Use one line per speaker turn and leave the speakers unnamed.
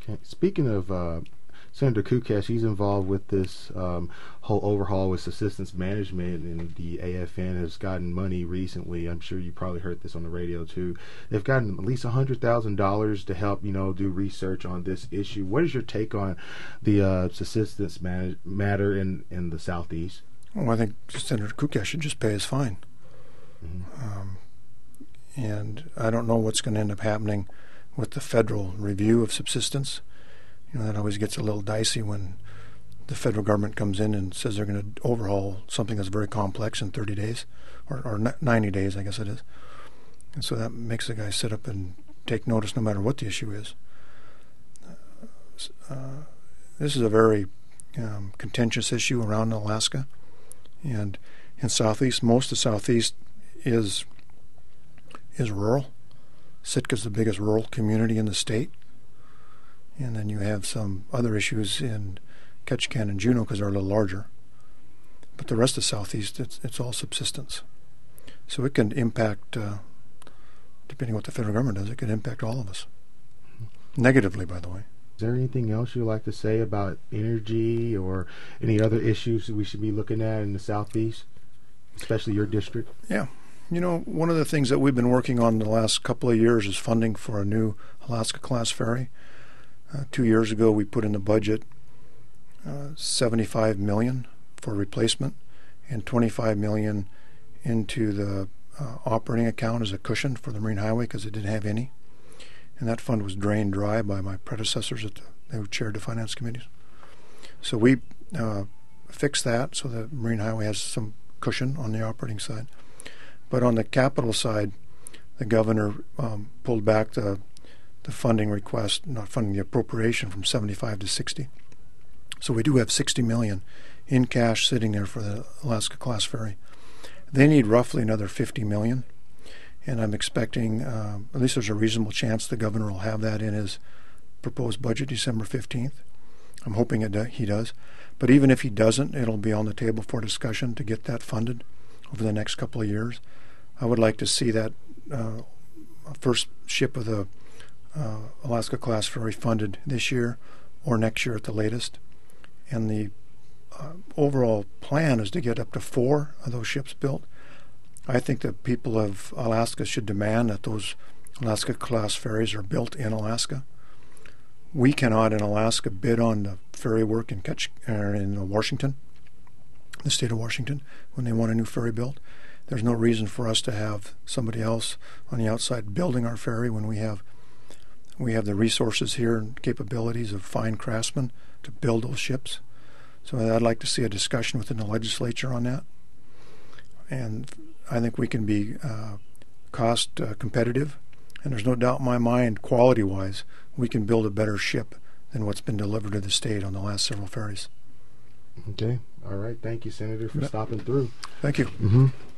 Okay. Speaking of Senator Kukesh, he's involved with this whole overhaul with subsistence management, and the AFN has gotten money recently. I'm sure you probably heard this on the radio too. They've gotten at least $100,000 to help, do research on this issue. What is your take on the subsistence matter in the Southeast?
Well, I think Senator Kukesh should just pay his fine.
Mm-hmm.
And I don't know what's going to end up happening with the federal review of subsistence. That always gets a little dicey when the federal government comes in and says they're going to overhaul something that's very complex in 30 days, or 90 days, I guess it is. And so that makes the guy sit up and take notice no matter what the issue is. This is a very contentious issue around Alaska. And in Southeast, most of Southeast is rural. Sitka's the biggest rural community in the state. And then you have some other issues in Ketchikan and Juneau because they're a little larger. But the rest of Southeast, it's all subsistence. So it can impact, depending on what the federal government does, it can impact all of us. Negatively, by the way.
Is there anything else you'd like to say about energy or any other issues that we should be looking at in the Southeast, especially your district?
Yeah. One of the things that we've been working on the last couple of years is funding for a new Alaska-class ferry. 2 years ago, we put in the budget $75 million for replacement and $25 million into the operating account as a cushion for the Marine Highway because it didn't have any. And that fund was drained dry by my predecessors who chaired the finance committees. So we fixed that so the Marine Highway has some cushion on the operating side. But on the capital side, the governor pulled back the funding request, not funding, the appropriation from 75 to 60. So we do have $60 million in cash sitting there for the Alaska-class ferry. They need roughly another $50 million, and I'm expecting, at least there's a reasonable chance the governor will have that in his proposed budget December 15th. I'm hoping he does. But even if he doesn't, it'll be on the table for discussion to get that funded over the next couple of years. I would like to see that first ship of the Alaska-class ferry funded this year or next year at the latest. And the overall plan is to get up to 4 of those ships built. I think the people of Alaska should demand that those Alaska-class ferries are built in Alaska. We cannot in Alaska bid on the ferry work in Washington, the state of Washington, when they want a new ferry built. There's no reason for us to have somebody else on the outside building our ferry when we have the resources here and capabilities of fine craftsmen to build those ships. So I'd like to see a discussion within the legislature on that. And I think we can be cost competitive. And there's no doubt in my mind, quality-wise, we can build a better ship than what's been delivered to the state on the last several ferries.
Okay. All right. Thank you, Senator, for stopping through.
Thank you.
Mm-hmm.